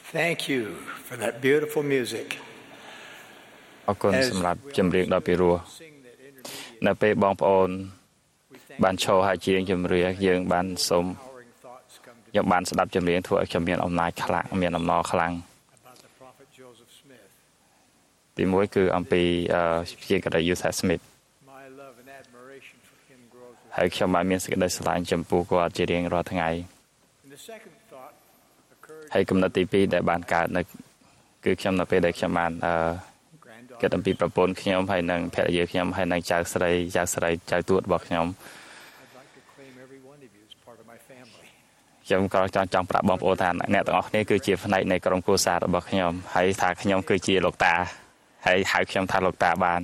Thank you for that beautiful music. អរគុណសម្រាប់ចម្រៀងដ៏ពិរោះនៅពេលបងប្អូនបានឈរហើយជាងចម្រៀងយើងបានសូមខ្ញុំបានស្ដាប់ចម្រៀងធ្វើឲ្យខ្ញុំមានអំណាចខ្លាំងមានអំណរខ្លាំងទីមួយគឺអំពីជាកតាយុសាស្មិតហើយខ្ញុំបានមានសេចក្តីស្រឡាញ់ចំពោះគាត់ជារៀងរាល់ថ្ងៃហើយគំនិតទី2ដែលបានកើតនៅគឺខ្ញុំនៅពេលដែលខ្ញុំបានគិតអំពីប្រពន្ធខ្ញុំហើយនិងភរិយាខ្ញុំហើយនិងចៅស្រីចៅទួតរបស់ខ្ញុំខ្ញុំក៏ចង់ប្រាប់បងប្អូនថាអ្នកទាំងអស់គ្នាគឺជាផ្នែកនៃក្រុមគ្រួសាររបស់ខ្ញុំហើយថាខ្ញុំគឺជាលោកតាហើយហៅខ្ញុំថាលោកតាបាន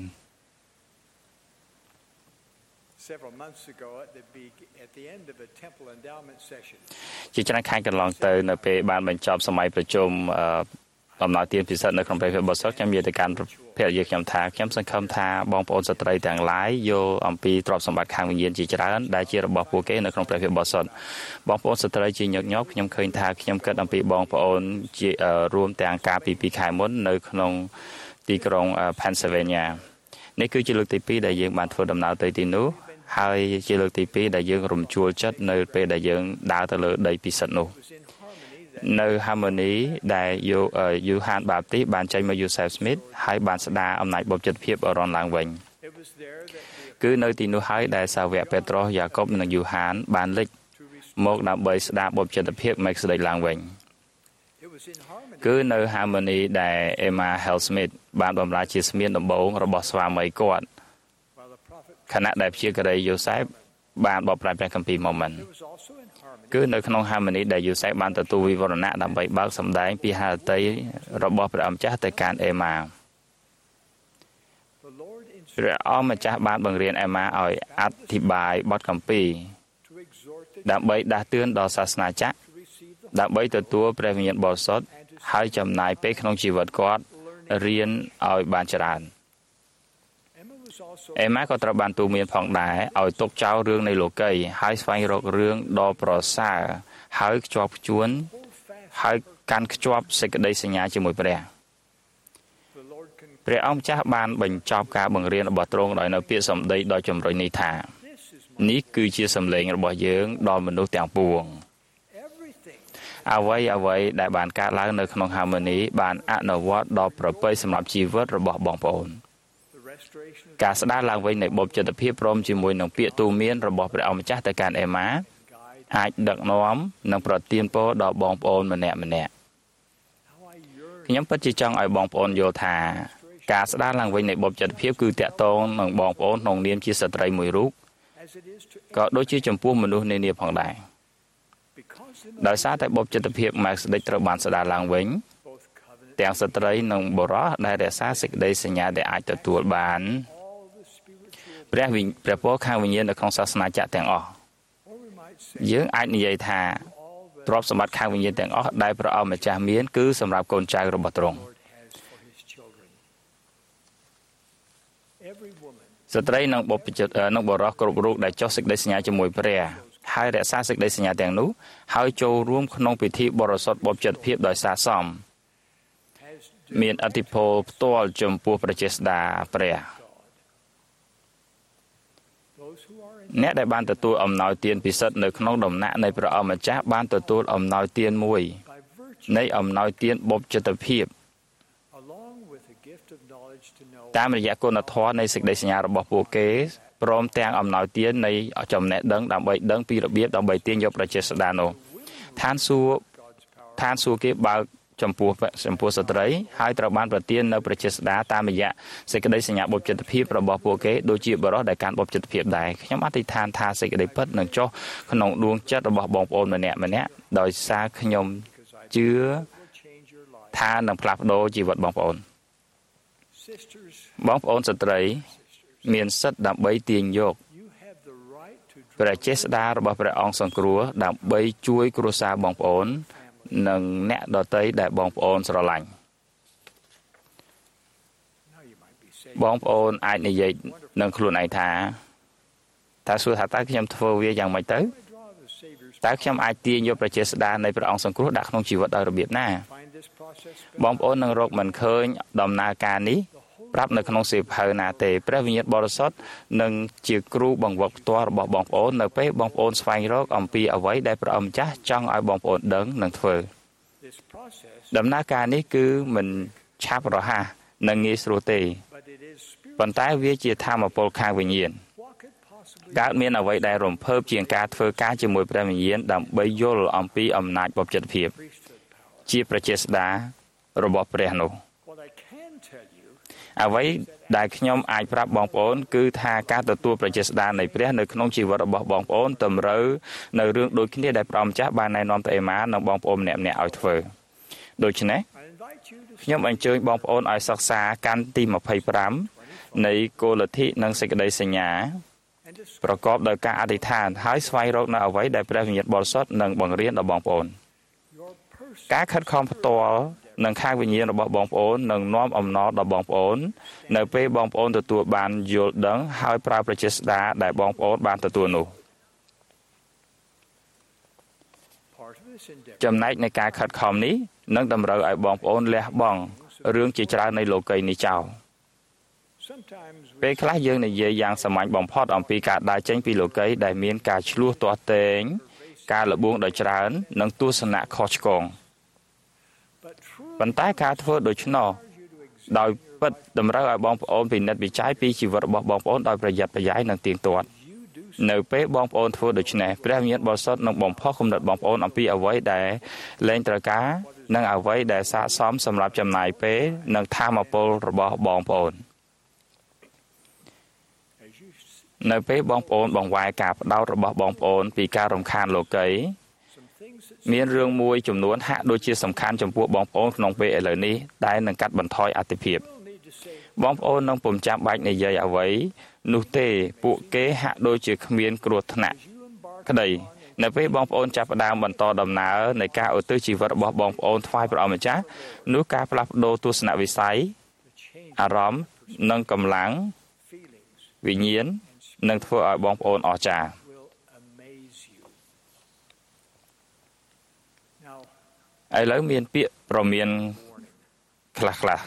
ជាច្រើនខែកន្លងទៅនៅពេលបានបញ្ចប់សម័យប្រជុំដំណើរទានពិសិដ្ឋនៅក្នុងព្រះវិហារបសុទ្ធខ្ញុំនិយាយទៅកាន់ភរិយាខ្ញុំថាខ្ញុំសង្ឃឹមថាបងប្អូនស្ត្រីទាំងឡាយយល់អំពីទ្រព្យសម្បត្តិខាងវិញ្ញាណជាច្រើនដែលជារបស់ពួកគេនៅក្នុងព្រះវិហារបសុទ្ធបងប្អូនស្ត្រីជាញឹកញាប់ខ្ញុំឃើញថាខ្ញុំគិតអំពីបងប្អូនជារួមទាំងការពី2ខែមុននៅក្នុងទីក្រុង Pennsylvania នេះគឺជាលើកទី2ដែលយើងបានធ្វើដំណើរទៅទីនោះហើយជាលើកទី2ដែលយើងរំជួលចិត្តនៅពេលដែលយើងដើរទៅលើដីពិសិដ្ឋនោះនៅ Harmony ដែលយូហានបាបទីបានចេញមក Joseph Smith ហើយបានស្ដារអំណាចបបចិត្តភាពរនឡើងវិញគឺនៅទីនោះហើយដែលសាវកពេត្រុសយ៉ាកុបនិងយូហានបានលេចមកដើម្បីស្ដារបបចិត្តភាពមកស្ដេចឡើងវិញគឺនៅ Harmony ដែល Emma Hale Smith បានបម្រើជាស្មៀនដំបូងរបស់ស្វាមីគាត់ខណៈដែលព្យាការីយូសេបបានបបប្រែព្រះគម្ពីរមកមិនគឺនៅក្នុង Harmony ដែលយូសេបបានទទួលវិវរណៈដើម្បីបើកសម្ដែងពីហារតីរបស់ព្រះអម្ចាស់ទៅកាន់អេម៉ាព្រះអម្ចាស់បានបង្រៀនអេម៉ាឲ្យអធិប្បាយបទគម្ពីរដើម្បីដាស់តឿនដល់សាសនាចក្រដើម្បីទទួលព្រះវិញ្ញាណបរិសុទ្ធហើយចំណាយពេលក្នុងជីវិតគាត់រៀនឲ្យបានច្រើនអេម៉ាក៏ត្រូវបានទូមានផងដែរឲ្យទុកចោលរឿងនៃលោកីហើយស្វែងរករឿងដ៏ប្រសើរហើយខ្ជាប់ខ្ជួនហើយកាន់ខ្ជាប់សេចក្តីសញ្ញាជាមួយព្រះអង្គម្ចាស់បានបញ្ចប់ការបង្រៀនរបស់ទ្រង់ដោយនៅពាក្យសម្ដីដ៏ចម្រុះនេះថានេះគឺជាសម្លេងរបស់យើងដល់មនុស្សទាំងពួងអ្វីដែលបានកើតឡើងនៅក្នុង Harmony បានអនុវត្តដល់ប្រពៃសម្រាប់ជីវិតរបស់បងប្អូនការស្ដារឡើងវិញនៃបបចិត្តភាពព្រមជាមួយនឹងពាក្យទូន្មានរបស់ព្រះអង្គម្ចាស់ទៅកាន់អេម៉ាអាចដឹកនាំនិងប្រទានពរដល់បងប្អូនម្នាក់ខ្ញុំពិតជាចង់ឲ្យបងប្អូនយល់ថាការស្ដារឡើងវិញនៃបបចិត្តភាពគឺតាក់ទងនឹងបងប្អូនក្នុងនាមជាស្ត្រីមួយរូបក៏ដូចជាចំពោះមនុស្សនានាផងដែរដោយសារតែបបចិត្តភាពម៉ែស្ដេចត្រូវបានស្ដារឡើងវិញទាំងស្ត្រីនិងបុរសដែលរក្សាសេចក្តីសញ្ញាដែលអាចទទួលបានព្រះពរខាងវិញ្ញាណនៅក្នុងសាសនាចក្រទាំងអស់យើងអាចនិយាយថាទ្រព្យសម្បត្តិខាងវិញ្ញាណទាំងអស់ដែលព្រះអង្គម្ចាស់មានគឺសម្រាប់កូនចៅរបស់ទ្រង់ស្ត្រីនិងបុរសគ្រប់រូបដែលចុះសេចក្តីសញ្ញាជាមួយព្រះហើយរក្សាសេចក្តីសញ្ញាទាំងនោះហើយចូលរួមក្នុងពិធីបរិសុទ្ធបបចិត្តភាពដោយសារសមមានឥទ្ធិពលផ្ទាល់ចំពោះប្រជាស្ដាព្រះអ្នកដែលបានទទួលអំណោយទានពិសិដ្ឋនៅក្នុងដំណាក់នៃព្រះអម្ចាស់បានទទួលអំណោយទានមួយនៃអំណោយទានបបចិត្តភាពតាមរយៈគុណធម៌នៃសេចក្តីសញ្ញារបស់ពួកគេព្រមទាំងអំណោយទាននៃចំណេះដឹងដើម្បីដឹងពីរបៀបដើម្បីទាញយកប្រជាស្ដានោះឋានសួគ៌គេបើកចំពោះស្ត្រីហើយត្រូវបានប្រទាននៅប្រជាស្ដាតាមរយៈសេចក្តីសញ្ញាបបចិត្តភាពរបស់ពួកគេដូចជាបរិសុទ្ធដែលកាន់បបចិត្តភាពដែរខ្ញុំអធិដ្ឋានថាសេចក្តីពិតនឹងចុះក្នុងដួងចិត្តរបស់បងប្អូនម្នាក់ដោយសារខ្ញុំជឿថានឹងផ្លាស់ប្ដូរជីវិតបងប្អូនស្ត្រីមានសិទ្ធិដើម្បីទាញយកព្រះចេស្តារបស់ព្រះអង្គសង្គ្រោះដើម្បីជួយគ្រួសារបងប្អូននិងអ្នកដទៃដែលបងប្អូនស្រឡាញ់បងប្អូនអាចនិយាយនឹងខ្លួនឯងថាសួរថាតើខ្ញុំធ្វើវាយ៉ាងម៉េចទៅតើខ្ញុំអាចទាញយកប្រជាស្ដារនៃព្រះអង្គសង្គ្រោះដាក់ក្នុងជីវិតដោយរបៀបណាបងប្អូននឹងរកមិនឃើញដំណើរការនេះប្រាប់នៅក្នុងសៀវភៅណាទេព្រះវិញ្ញាណបរិសុទ្ធនឹងជាគ្រូបង្វឹកផ្ទាល់របស់បងប្អូននៅពេលបងប្អូនស្វែងរកអំពីអ្វីដែលព្រះអង្គម្ចាស់ចង់ឲ្យបងប្អូនដឹងនិងធ្វើដំណើរការនេះគឺមិនឆាប់រហ័សនិងងាយស្រួលទេប៉ុន្តែវាជាធម៌ពលខាងវិញ្ញាណកើតមានអ្វីដែលរំភើបជាងការធ្វើការជាមួយព្រះវិញ្ញាណដើម្បីយល់អំពីអំណាចបព្វជិតភាពជាប្រជាស្ដារបស់ព្រះនោះអ្វីដែលខ្ញុំអាចប្រាប់បងប្អូនគឺថាការទទួលប្រជាស្ដានៃព្រះនៅក្នុងជីវិតរបស់បងប្អូនតម្រូវនៅរឿងដូចគ្នាដែលព្រះម្ចាស់បានណែនាំទៅអេម៉ានិងបងប្អូនម្នាក់ៗឲ្យធ្វើដូច្នេះខ្ញុំអញ្ជើញបងប្អូនឲ្យសិក្សាកាន់ទី25នៃគោលលទ្ធិនិងសេចក្តីសញ្ញាប្រកបដោយការអធិដ្ឋានហើយស្វែងរកនៅអ្វីដែលព្រះវិញ្ញាណបរិសុទ្ធនឹងបង្រៀនដល់បងប្អូនការខិតខំផ្ទាល់និងខាងវិញ្ញាណរបស់បងប្អូននឹងនាំអំណរដល់បងប្អូននៅពេលបងប្អូនទទួលបានយល់ដឹងហើយប្រើប្រជាស្ដាដែលបងប្អូនបានទទួលនោះចំណែកនៃការខិតខំនេះនឹងតម្រូវឲ្យបងប្អូនលះបង់រឿងជាច្រើននៃលោកីយ៍នេះចោលពេលខ្លះយើងនិយាយយ៉ាងសាមញ្ញបំផុតអំពីការដើរចេញពីលោកីយ៍ដែលមានការឆ្លោះទាស់ទែងការលបួងដ៏ច្រើននិងទស្សនៈខុសឆ្គងប៉ុន្តែការធ្វើដូច្នោះដោយពិតតម្រូវឲ្យបងប្អូនពិនិត្យវិจัยពីជីវិតរបស់បងប្អូនដោយប្រយ័ត្នប្រយែងនិងទៀងទាត់នៅពេលបងប្អូនធ្វើដូច្នេះព្រះវិញ្ញាណបរិសុទ្ធនឹងបំផុសគំនិតបងប្អូនអំពីអ្វីដែលលែងត្រូវការនិងអ្វីដែលស័ក្តិសមសម្រាប់ចំណាយពេលនិងធម៌ពលរបស់បងប្អូននៅពេលបងប្អូនបង្វែរការផ្ដោតរបស់បងប្អូនពីការរំខានលោកីយ៍មានរឿងមួយចំនួនហាក់ដូចជាសំខាន់ចំពោះបងប្អូនក្នុងពេលឥឡូវនេះដែលនឹងកាត់បន្ថយអត្ថភាពបងប្អូននឹងពុំចាំបាច់និយាយអ្វីនោះទេពួកគេហាក់ដូចជាគ្មានគ្រោះថ្នាក់ក្តីនៅពេលបងប្អូនចាប់ផ្ដើមបន្តដំណើរនៃការឧទ្ទិសជីវិតរបស់បងប្អូនថ្វាយព្រះអង្គម្ចាស់នោះការផ្លាស់ប្ដូរទស្សនវិស័យអារម្មណ៍និងកម្លាំងវិញ្ញាណនឹងធ្វើឲ្យបងប្អូនអស្ចារ្យឥឡូវមានពាក្យប្រមានខ្លះ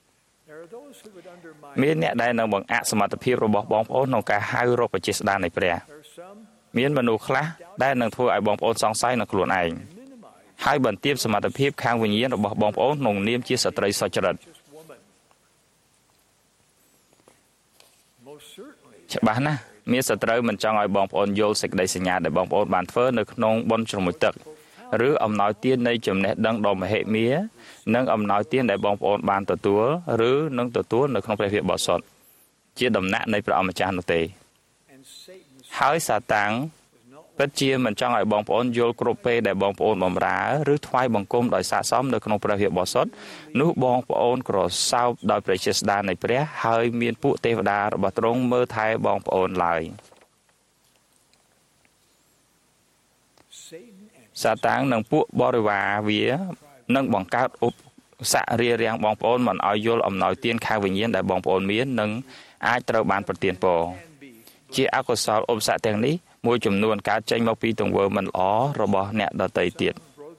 មានអ្នកដែលនឹងបង្អាក់សមត្ថភាពរបស់បងប្អូនក្នុងការហៅរកប្រជាស្ដារនៃព្រះមានមនុស្សខ្លះដែលនឹងធ្វើឲ្យបងប្អូនសង្ស័យនឹងខ្លួនឯងហើយបន្ទាបសមត្ថភាពខាងវិញ្ញាណរបស់បងប្អូនក្នុងនាមជាស្ត្រីសុចរិតច្បាស់ណាស់មានសត្រូវមិនចង់ឲ្យបងប្អូនយល់សេចក្តីសញ្ញាដែលបងប្អូនបានធ្វើនៅក្នុងបុណ្យជ្រមុជទឹកឬអំណោយទាននៃចំណេះដឹងដ៏មហិមានិងអំណោយទានដែលបងប្អូនបានទទួលឬនឹងទទួលនៅក្នុងព្រះវិហារបរិសុទ្ធជាដំណាក់នៃព្រះអម្ចាស់នោះទេហើយសាតាំងពិតជាមិនចង់ឲ្យបងប្អូនយល់គ្រប់ពេលដែលបងប្អូនបម្រើឬថ្វាយបង្គំដោយស័ក្តិសមនៅក្នុងព្រះវិហារបរិសុទ្ធនោះបងប្អូនក្រសោបដោយព្រះជាស្ដានៃព្រះហើយមានពួកទេវតារបស់ទ្រង់មើលថែបងប្អូនឡើយសាតាំងនិងពួកបរិវារវានឹងបង្កើតឧបសគ្គរារាំងបងប្អូនមិនឲ្យយល់អំណោយទានខាងវិញ្ញាណដែលបងប្អូនមាននិងអាចត្រូវបានប្រទានពរជាអកុសលឧបសគ្គទាំងនេះមួយចំនួនកើតចេញមកពីទង្វើមិនល្អរបស់អ្នកដទៃទៀត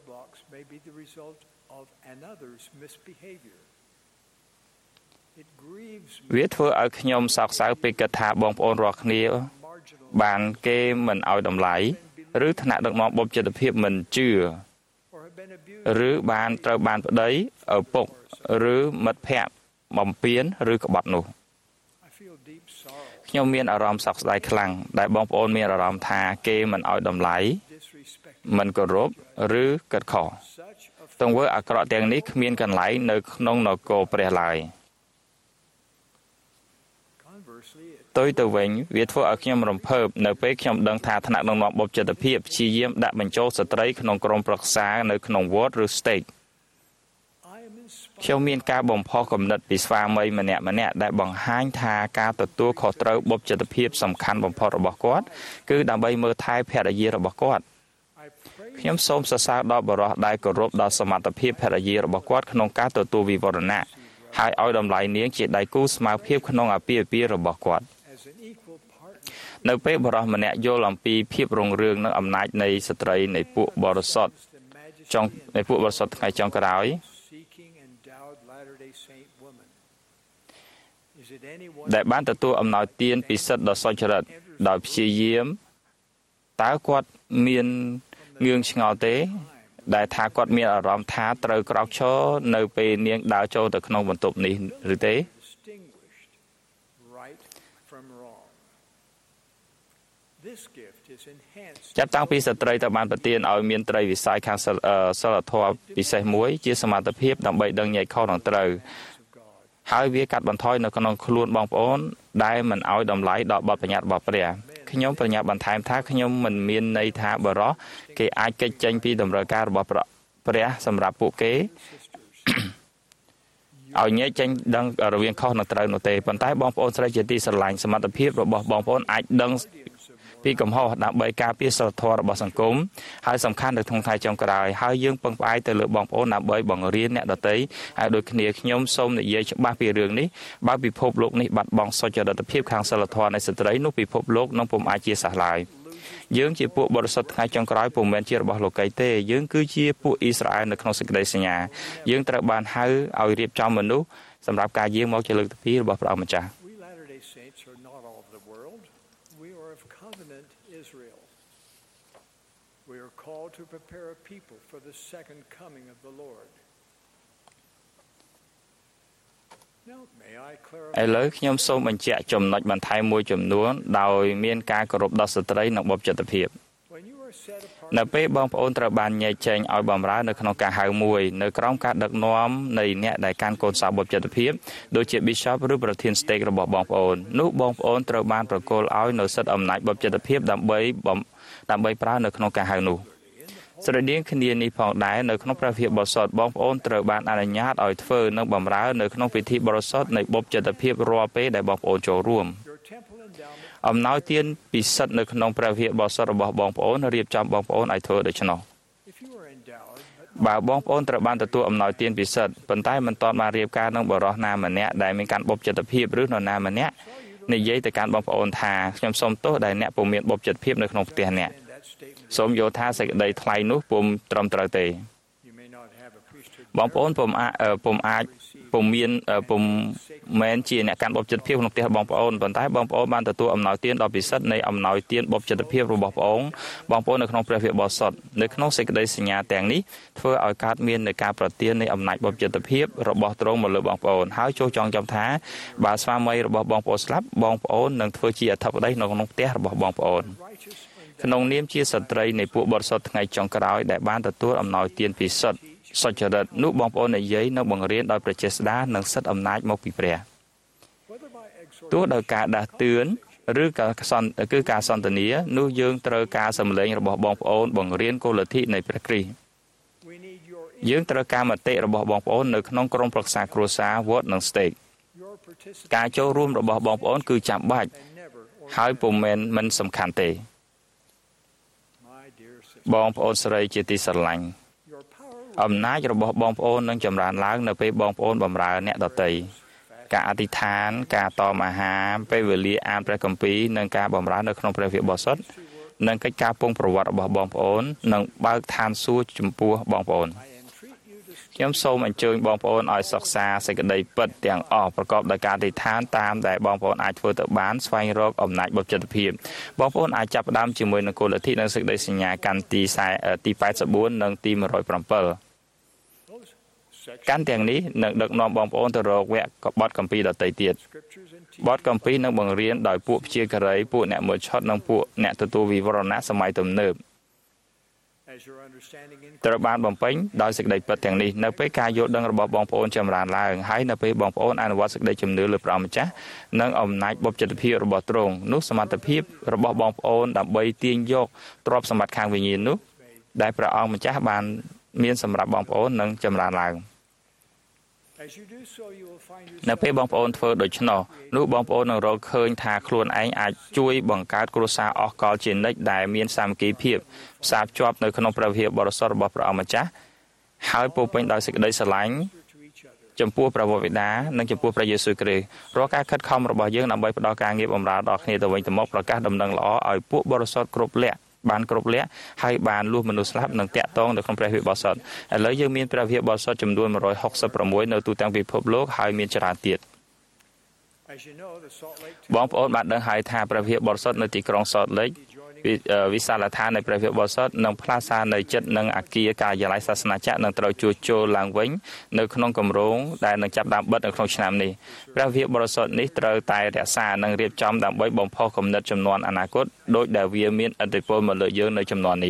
វាធ្វើឲ្យខ្ញុំសោកសៅពេលគិតថាបងប្អូនរាល់គ្នាបានគេមិនឲ្យតម្លៃឬថ្នាក់ដឹកនាំបុព្វជិតភាពមិនជឿឬបានត្រូវបានប្តីឪពុកឬមិត្តភ័ក្តិបំពានឬក្បត់នោះខ្ញុំមានអារម្មណ៍សោកស្ដាយខ្លាំងដែលបងប្អូនមានអារម្មណ៍ថាគេមិនឲ្យតម្លៃមិនគោរពឬគិតខុសទង្វើអាក្រក់ទាំងនេះគ្មានកន្លែងនៅក្នុងនគរព្រះឡើយផ្ទុយទៅវិញវាធ្វើឲ្យខ្ញុំរំភើបនៅពេលខ្ញុំដឹងថាថ្នាក់ដឹកនាំបុព្វជិតភាពព្យាយាមដាក់បញ្ចូលស្ត្រីក្នុងក្រុមប្រឹក្សានៅក្នុងវត្តឬ stake ខ្ញុំមានការបំផុសគំនិតពីស្វាមីម្នាក់ដែលបង្ហាញថាការទទួលខុសត្រូវបុព្វជិតភាពសំខាន់បំផុតរបស់គាត់គឺដើម្បីមើលថែភរិយារបស់គាត់ខ្ញុំសូមសរសើរដល់បុរសដែលគោរពដល់សមត្ថភាពភរិយារបស់គាត់ក្នុងការទទួលវិវរណៈហើយឲ្យតម្លៃនាងជាដៃគូស្មើភាពក្នុងអាពាហ៍ពិពាហ៍របស់គាត់នៅពេលបុរសម្នាក់យល់អំពីភាពរុងរឿងនិងអំណាចនៃស្ត្រីនៃពួកបរិសុទ្ធថ្ងៃចុងក្រោយដែលបានទទួលអំណោយទានពីសិទ្ធិដ៏សុចរិតដោយព្យាយាមតើគាត់មានងឿងឆ្ងល់ទេដែលថាគាត់មានអារម្មណ៍ថាត្រូវក្រោកឈរនៅពេលនាងដើរចូលទៅក្នុងបន្ទប់នេះឬទេចាប់តាំងពីស្ត្រីទៅបានប្រទានឲ្យមានត្រីវិស័យខាងសិលធម៌ពិសេសមួយជាសមត្ថភាពដើម្បីដឹងញែកខុសនិងត្រូវហើយវាកាត់បន្ថយនៅក្នុងខ្លួនបងប្អូនដែលមិនឲ្យតម្លៃដល់បទបញ្ញត្តិរបស់ព្រះខ្ញុំប្រញាប់បន្ថែមថាខ្ញុំមិនមានន័យថាបរិសុទ្ធគេអាចកិច្ចចេញពីតម្រូវការរបស់ព្រះសម្រាប់ពួកគេឲ្យញែកចេញដឹងរវាងខុសនិងត្រូវនោះទេប៉ុន្តែបងប្អូនស្រីជាទីស្រឡាញ់សមត្ថភាពរបស់បងប្អូនអាចដឹងពីកំហុសដើម្បីការពារសិលធម៌របស់សង្គមហើយសំខាន់នៅក្នុងថ្ងៃចុងក្រោយហើយយើងពឹងផ្អែកទៅលើបងប្អូនដើម្បីបង្រៀនអ្នកដទៃឲ្យដូចគ្នាខ្ញុំសូមនិយាយច្បាស់ពីរឿងនេះបើពិភពលោកនេះបាត់បង់សុចរិតភាពខាងសិលធម៌នៃស្ត្រីនោះពិភពលោកនឹងពុំអាចជាសះឡើយយើងជាពួកបរិសុទ្ធថ្ងៃចុងក្រោយពុំមែនជារបស់លោកីទេយើងគឺជាពួកអ៊ីស្រាអែលនៅក្នុងសេចក្តីសញ្ញាយើងត្រូវបានហៅឲ្យរៀបចំមនុស្សសម្រាប់ការយាងមកជាលើកទី2របស់ព្រះអង្គម្ចាស់ We are called to prepare a people for the second coming of the Lord. ឥឡូវខ្ញុំសូមបញ្ជាក់ចំណុចបន្ថែមមួយចំនួនដោយមានការគោរពដល់ស្ត្រីនិងបុព្វជិតភាពនៅពេលបងប្អូនត្រូវបានញែកចែងឲ្យបម្រើនៅក្នុងការហៅមួយនៅក្រោមការដឹកនាំនៃអ្នកដែលកាន់កូនសៅបុព្វជិតភាពដូចជា Bishop ឬប្រធាន Stake របស់បងប្អូននោះបងប្អូនត្រូវបានប្រគល់ឲ្យនៅសិទ្ធិអំណាចបុព្វជិតភាពដើម្បីប្រើនៅក្នុងការហៅនោះស្រដៀងគ្នានេះផងដែរនៅក្នុងព្រះវិហារបរិសុទ្ធបងប្អូនត្រូវបានអនុញ្ញាតឲ្យធ្វើនិងបម្រើនៅក្នុងពិធីបរិសុទ្ធនៃបុព្វជិតភាពរាល់ពេលដែលបងប្អូនចូលរួមអំណោយទានពិសិដ្ឋនៅក្នុងព្រះវិហារបរិសុទ្ធរបស់បងប្អូនរៀបចំបងប្អូនឲ្យធ្វើដូច្នោះបើបងប្អូនត្រូវបានទទួលអំណោយទានពិសិដ្ឋប៉ុន្តែមិនទាន់បានរៀបការនឹងបរិសុទ្ធណាម្នាក់ដែលមានការបុព្វជិតភាពឬនរណាម្នាក់និយាយទៅកាន់បងប្អូនថាខ្ញុំសូមទោសដែលអ្នកពុំមានបុព្វជិតភាពនៅក្នុងផ្ទះអ្នកសូមយល់ថាសេចក្តីថ្លៃនោះពុំត្រឹមត្រូវទេបងប្អូនពុំមែនជាអ្នកកាន់បុព្វជិតភាពក្នុងផ្ទះបងប្អូនប៉ុន្តែបងប្អូនបានទទួលអំណោយទានដ៏ពិសិដ្ឋនៃអំណោយទានបុព្វជិតភាពរបស់បងប្អូននៅក្នុងព្រះវិហារបរិសុទ្ធនៅក្នុងសេចក្តីសញ្ញាទាំងនេះធ្វើឲ្យកើតមាននៃការប្រទាននៃអំណាចបុព្វជិតភាពរបស់ទ្រង់មកលើបងប្អូនហើយចូលចងចាំថាបើស្វាមីរបស់បងប្អូនស្លាប់បងប្អូននឹងធ្វើជាអធិបតីនៅក្នុងផ្ទះរបស់បងប្អូនក្នុងនាមជាស្ត្រីនៃពួកបរិសុទ្ធថ្ងៃចុងក្រោយដែលបានទទួលអំណោយទានពិសិដ្ឋសុចរិតនោះបងប្អូននិយាយនិងបង្រៀនដោយព្រះចេស្តានិងសិទ្ធិអំណាចមកពីព្រះទោះដោយការដាស់តឿនឬការសន្ទនានោះយើងត្រូវការសម្លេងរបស់បងប្អូនបង្រៀនគោលលទ្ធិនៃព្រះគ្រីស្ទយើងត្រូវការមតិរបស់បងប្អូននៅក្នុងក្រុមប្រឹក្សាគ្រួសារវត្តនិង Stake ការចូលរួមរបស់បងប្អូនគឺចាំបាច់ហើយពុំមែនមិនសំខាន់ទេបងប្អូនស្រីជាទីស្រឡាញ់អំណាចរបស់បងប្អូននឹងចម្រើនឡើងនៅពេលបងប្អូនបម្រើអ្នកដទៃការអធិដ្ឋានការតមអាហារពេលវេលាអានព្រះគម្ពីរនិងការបម្រើនៅក្នុងព្រះវិហារបរិសុទ្ធនិងកិច្ចការពងប្រវត្តិរបស់បងប្អូននឹងបើកឋានសួគ៌ចំពោះបងប្អូនខ្ញុំសូមអញ្ជើញបងប្អូនឲ្យសិក្សាសេចក្តីពិតទាំងអស់ប្រកបដោយការអធិដ្ឋានតាមដែលបងប្អូនអាចធ្វើទៅបានស្វែងរកអំណាចបុព្វជិតភាពបងប្អូនអាចចាប់ផ្ដើមជាមួយនឹងគោលលទ្ធិនិងសេចក្តីសញ្ញាកាន់ទី84និងទី107កាន់ទាំងនេះនឹងដឹកនាំបងប្អូនទៅរកវគ្គបទគម្ពីរដទៃទៀតបទគម្ពីរនឹងបង្រៀនដោយពួកព្យាការីពួកអ្នកមើលឆុតនិងពួកអ្នកទទួលវិវរណៈសម័យទំនើបត្រូវបានបំពេញដោយសេចក្តីពិតទាំងនេះនៅពេលការយល់ដឹងរបស់បងប្អូនចម្រើនឡើងហើយនៅពេលបងប្អូនអនុវត្តសេចក្តីជំនឿលើព្រះម្ចាស់និងអំណាចបុព្វជិតភាពរបស់ទ្រង់នោះសមត្ថភាពរបស់បងប្អូនដើម្បីទាញយកទ្រព្យសម្បត្តិខាងវិញ្ញាណនោះដែលព្រះអង្គម្ចាស់បានមានសម្រាប់បងប្អូននឹងចម្រើនឡើងនៅពេលបងប្អូនធ្វើដូច្នោះនោះបងប្អូននឹងរកឃើញថាខ្លួនឯងអាចជួយបង្កើតគ្រួសារអស់កលជានិច្ចដែលមានសាមគ្គីភាពផ្សារភ្ជាប់នៅក្នុងព្រះវិហារបរិសុទ្ធរបស់ព្រះអង្គម្ចាស់ហើយពោរពេញដោយសេចក្តីស្រឡាញ់ចំពោះព្រះវរបិតានិងចំពោះព្រះយេស៊ូវគ្រីស្ទរាល់ការខិតខំរបស់យើងដើម្បីផ្ដល់ការងារបម្រើដល់គ្នាទៅវិញទៅមកប្រកាសដំណឹងល្អឲ្យពួកបរិសុទ្ធគ្រប់លក្ខបានគ្រប់លក្ខហើយបានលួសមនុស្សស្លាប់និងតាក់ទងនៅក្នុងព្រះវិហារបោះសុតឥឡូវយើងមានព្រះវិហារបោះសុតចំនួន166នៅទូទាំងពិភពលោកហើយមានច្រើនទៀតបងប្អូនបានដឹងហើយថាព្រះវិហារបោះសុតនៅទីក្រុង Salt Lake វិសាលដ្ឋាននៃព្រះវិហារបោះសុតនិងផ្លាសានៅជិតនឹងអគារការិយាល័យសាសនាចក្រនឹងត្រូវជួសជុលឡើងវិញនៅក្នុងគម្រោងដែលនឹងចាប់ផ្ដើមបិទនៅក្នុងឆ្នាំនេះព្រះវិហារបោះសុតនេះត្រូវតែរក្សានិងរៀបចំដើម្បីបំផុសគំនិតជំនាន់អនាគតដោយដែលវាមានឥទ្ធិពលមកលើយើងនៅជំនាន់នេះ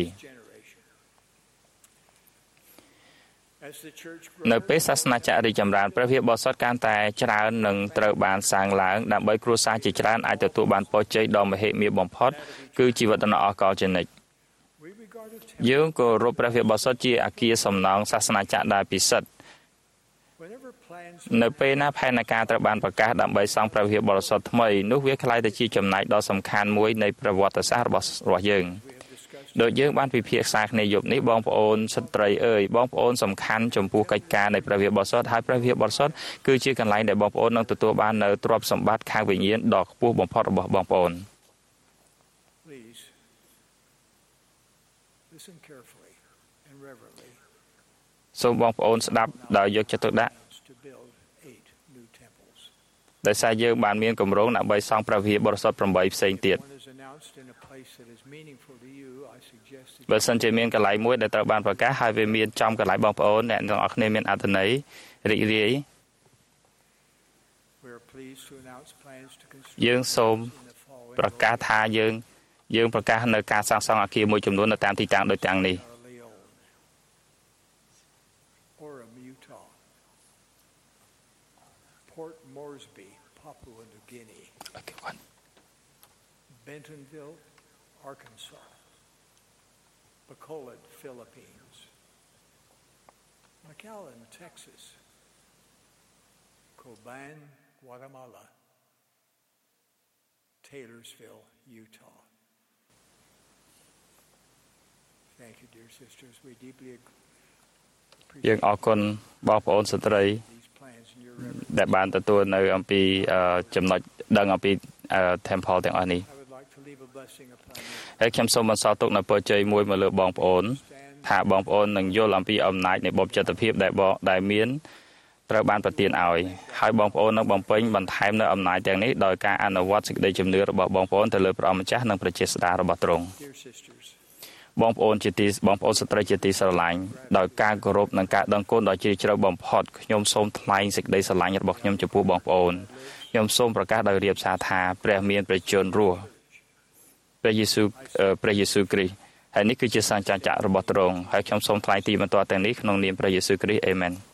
នៅពេលសាសនាចក្ររីកចម្រើនព្រះវិហារបោះសុតកាន់តែច្រើននឹងត្រូវបានសាងឡើងដើម្បីគ្រួសារជាច្រើនអាចទទួលបានពរជ័យដ៏មហិមាបំផុតគឺជីវិតដ៏អកលជានិច្ចយើងគោរពព្រះវិហារបោះសុតជាអគារសំណង់សាសនាចក្រដែលពិសិដ្ឋនៅពេលណាផែនការត្រូវបានប្រកាសដើម្បីសង់ព្រះវិហារបោះសុតថ្មីនោះវាក្លាយទៅជាចំណែកដ៏សំខាន់មួយនៃប្រវត្តិសាស្ត្ររបស់យើងដោយយើងបានពិភាក្សាគ្នាយប់នេះបងប្អូនស្ត្រីអើយបងប្អូនសំខាន់ចំពោះកិច្ចការនៃព្រះវិហារបោះសុតហើយព្រះវិហារបោះសុតគឺជាកន្លែងដែលបងប្អូននឹងទទួលបាននូវទ្រព្យសម្បត្តិខាងវិញ្ញាណដ៏ខ្ពស់បំផុតរបស់បងប្អូនសូមបងប្អូនស្ដាប់ដោយយកចិត្តទុកដាក់ដោយសារយើងបានមានគម្រោងដើម្បីសង់ព្រះវិហារបរិសុទ្ធ8ផ្សេងទៀតបើសិនជាមានកន្លែងមួយដែលត្រូវបានប្រកាសហើយវាមានចំកន្លែងបងប្អូនអ្នកទាំងអស់គ្នាមានអត្ថន័យរីករាយយើងសូមប្រកាសថាយើងប្រកាសនៅការសាងសង់អគារមួយចំនួននៅតាមទីតាំងដូចទាំងនេះ Port Moresby, Papua New Guinea. Bentonville, Arkansas. Bacolod, Philippines. McAllen, Texas. Coban, Guatemala. Taylorsville, Utah. Thank you, dear sisters. We deeply appreciate យើងអរគុណបងប្អូនស្ត្រីដែលបានទទួលនៅអំពីចំណុចដឹងអំពី temple ទាំងអស់នេះហើយខ្ញុំសូមបន្សល់ទុកនៅពរជ័យមួយមកលើបងប្អូនថាបងប្អូននឹងយល់អំពីអំណាចនៃបុព្វជិតភាពដែលមានត្រូវបានប្រទានឲ្យហើយបងប្អូននឹងបំពេញបន្ថែមនៅអំណាចទាំងនេះដោយការអនុវត្តសេចក្តីជំនឿរបស់បងប្អូនទៅលើព្រះអម្ចាស់និងព្រះជាស្តារបស់ទ្រង់បងប្អូនស្ត្រីជាទីស្រឡាញ់ដោយការគោរពនិងការដឹងគុណដ៏ជ្រាលជ្រៅបំផុតខ្ញុំសូមថ្លែងសេចក្តីស្រឡាញ់របស់ខ្ញុំចំពោះបងប្អូនខ្ញុំសូមប្រកាសដោយរៀបសារថាព្រះមានព្រះជន្មរស់ព្រះយេស៊ូវគ្រីស្ទហើយនេះគឺជាសច្ចៈរបស់ទ្រង់ហើយខ្ញុំសូមថ្លែងទីបន្ទាល់ទាំងនេះក្នុងនាមព្រះយេស៊ូវគ្រីស្ទអេមែន